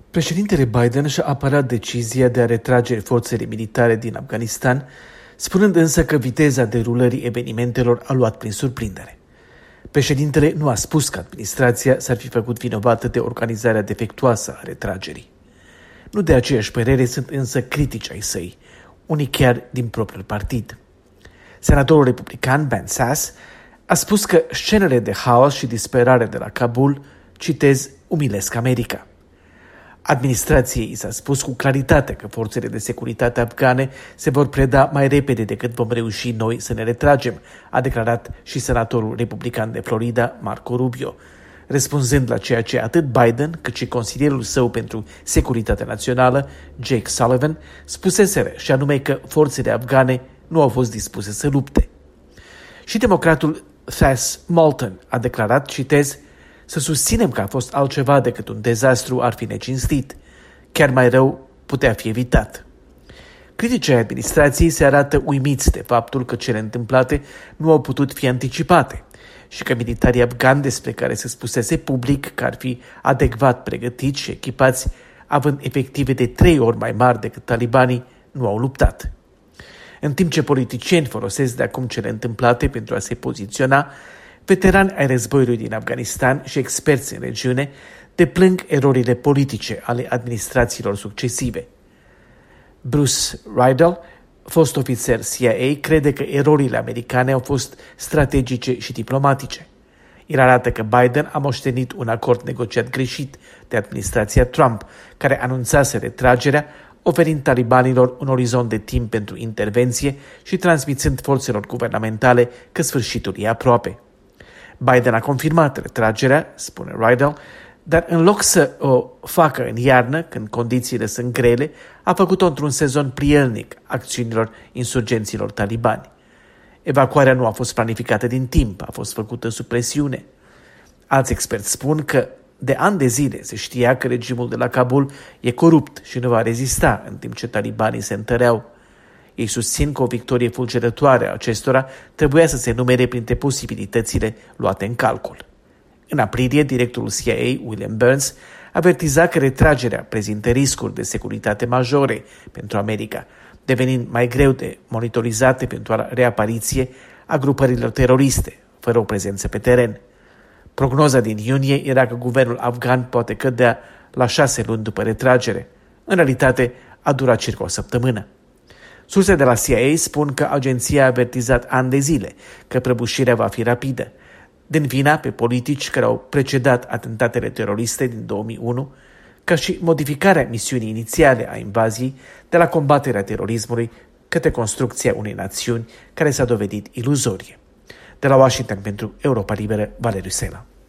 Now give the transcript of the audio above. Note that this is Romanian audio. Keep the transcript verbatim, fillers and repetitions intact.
Președintele Biden și-a apărat decizia de a retrage forțele militare din Afganistan, spunând însă că viteza derulării evenimentelor a luat prin surprindere. Președintele nu a spus că administrația s-ar fi făcut vinovată de organizarea defectuoasă a retragerii. Nu de aceeași părere sunt însă critici ai săi, unii chiar din propriul partid. Senatorul republican Ben Sasse a spus că scenele de haos și disperare de la Kabul, citez, umilesc America. Administrației i s-a spus cu claritate că forțele de securitate afgane se vor preda mai repede decât vom reuși noi să ne retragem, a declarat și senatorul republican de Florida, Marco Rubio, răspunzând la ceea ce atât Biden cât și consilierul său pentru securitatea națională, Jake Sullivan, spuseseră, și anume că forțele afgane nu au fost dispuse să lupte. Și democratul Thess Moulton a declarat, citez, să susținem că a fost altceva decât un dezastru ar fi necinstit. Chiar mai rău putea fi evitat. Criticii administrației se arată uimiți de faptul că cele întâmplate nu au putut fi anticipate și că militarii afgani, despre care se spusese public că ar fi adecvat pregătiți și echipați, având efective de trei ori mai mari decât talibanii, nu au luptat. În timp ce politicieni folosesc de acum cele întâmplate pentru a se poziționa, veterani ai războiului din Afganistan și experți în regiune deplâng erorile politice ale administrațiilor succesive. Bruce Riedel, fost ofițer C I A, crede că erorile americane au fost strategice și diplomatice. El arată că Biden a moștenit un acord negociat greșit de administrația Trump, care anunțase retragerea, oferind talibanilor un orizont de timp pentru intervenție și transmițând forțelor guvernamentale că sfârșitul e aproape. Biden a confirmat retragerea, spune Riedel, dar în loc să o facă în iarnă, când condițiile sunt grele, a făcut-o într-un sezon prielnic acțiunilor insurgenților talibani. Evacuarea nu a fost planificată din timp, a fost făcută sub presiune. Alți experți spun că de ani de zile se știa că regimul de la Kabul e corupt și nu va rezista în timp ce talibanii se întăreau. Ei susțin că o victorie fulgerătoare a acestora trebuia să se numere printre posibilitățile luate în calcul. În aprilie, directorul C I A, William Burns, avertiza că retragerea prezintă riscuri de securitate majore pentru America, devenind mai greu de monitorizate pentru reapariție a grupărilor teroriste, fără o prezență pe teren. Prognoza din iunie era că guvernul afgan poate cădea la șase luni după retragere. În realitate, a durat circa o săptămână. Surse de la C I A spun că agenția a avertizat ani de zile că prăbușirea va fi rapidă, din vina pe politici care au precedat atentatele teroriste din două mii unu, ca și modificarea misiunii inițiale a invaziei de la combaterea terorismului către construcția unei națiuni care s-a dovedit iluzorie. De la Washington pentru Europa Liberă, Valeriu Sela.